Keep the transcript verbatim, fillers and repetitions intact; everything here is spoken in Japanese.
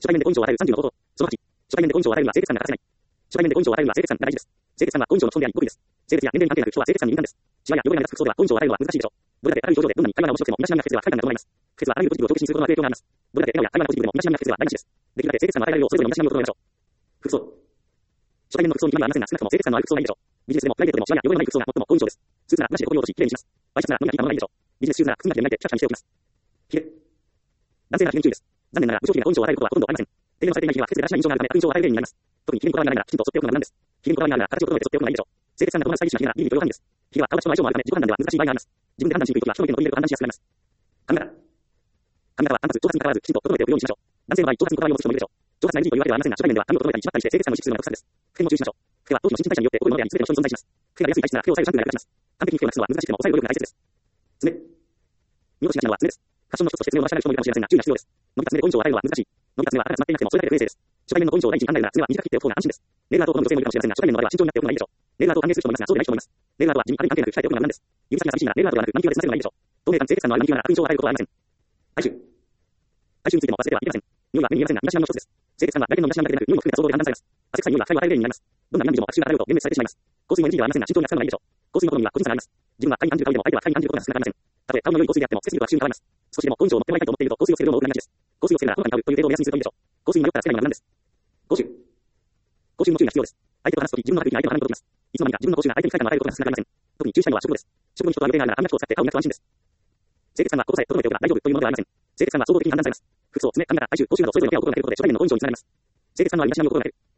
初対面で根性を与えるさんじゅうの方法。そのはち、初対面で根性を与えるのは清潔感が欠かせない。初対面で根性を与えるのは清潔感が大事です。清潔感は根性の基本であり、極意です。性別や年齢に関係なく人は清潔感に敏感です。シワや汚れが目立つ服装では根性を与えるのは難しいでしょう。ボルダである表情でどんなに会話が面白くても身だしなみが不潔では快感が伴います。不潔はあらゆるポジティブを浄化しにすることのある影響があります。ボルダで笑顔や会話がポジティブでも身だしなみが不潔では大事です。できるだけ清潔感を与えられるようそれぞれの身だしなみを整えましょう。服装。初対面の服装に決まりはありませんが、少なくとも清潔感のある服装がいいでしょう。ビジネスでもプライベートでもシワや汚れのない服装が最も好印象です。スーツならなしでここに落とし、きれいにします。ワイシャツなら無理なきままがいいでしょう。ビジネスシューズなら靴なしで磨いてピカピカにしておきます。ヒゲ。男性ならヒゲに注意です。残念ながら無条件で根性を与えることはほとんどありません。手入れのされていないヒゲは不潔で大事な印象があるため悪印象を与える例になります。特にヒゲにこだわりながらきちんと剃っておくのが無難です。ヒゲにこだわりながら形を整えて剃っておくのがいいでしょう。清潔感が伴うスタイリッシュなヒゲならいいと許容範囲です。ヒゲは顔立ちとの相性もあるため自己判断では難しい場合があります。自分で判断しにくいときは人の意見を取り入れると判断しやすくなります。髪型。髪型は単発、長髪に関わらずきちんと整えておくようにしましょう。男性の場合、長髪にこだわりを持つ人もいるでしょう。長髪な エヌジー というわけではありませんが、初対面では髪を整えたり縛ったりして清潔感を意識するのが得策です。フケも注意しましょう。フケは当時の新陳代謝によって起こるものであり、全ての人に存在します。フケが出やすい体質ならフケを抑えるシャンプーが役立ちます。完璧にフケをなくすのは難しくても抑える努力が大切です。爪。見落としがちなのは爪です。ファッションの一つとして爪を伸ばしたがる人もいるかもしれませんが、注意が必要です。伸びた爪で根性を与えるのは難しい。伸びた爪は穴が詰まっていなくてもそれだけで不衛生です。初対面の根性を第一に考えるなら爪は短く切っておく方が安心です。ネイルアートを好む女性もいるかもしれませんが、初対面の場合は慎重になっておくのがいいでしょう。ネイルアートを歓迎する人もいますが、そうでない人もいます。ネイルアートは地味、あるいに関係なく鍛えておくのが無難です。指先が寂しいならネイルアートではなくマニキュアで済ませるのがいいでしょう。透明感、清潔感のあるマニキュアなら悪印象を与えることはありません。体臭。体臭についても忘れてはいけません。匂いは目に見えませんが、身だしなみの一つです。清潔感は外見の身だしなみだけでなく、匂いも含めた総合で判断されます。汗臭い匂いは不快を与える例になります。どんな南でも悪臭が漂うと幻滅されてしまいます。香水も エヌジー ではありませんが、慎重に扱うのがいいでしょう。香水の好みは個人差があります。自分は不快に感じる香りでも相手は不快に感じることが少なくありません。たとえ顔の良い香水であっても、季節によっては悪臭に変わります。少しでも根性を持ってもらいたいと思っていると香水をつける量も多くなりがちです。香水をつけるならほのかに香るという程度を目安にするといいでしょう。香水もよくからつけないのが無難です。口臭。口臭も注意が必要です。相手と話すとき、自分の中で相手の鼻に届きます。いつの間にか自分の口臭が相手に不快感を与えることが少なくありません。特に注意したいのは食後です。食後に人とは予定があるなら歯磨き粉を使って歯を磨くと安心です。清潔感はここさえ整えておけば大丈夫というものではありません。清潔感は総合的に判断されます。服装、爪、髪型、体臭、口臭などそれぞれのケアを心がけることで初対面の根性につながります。清潔感のある身だしなみを心がける。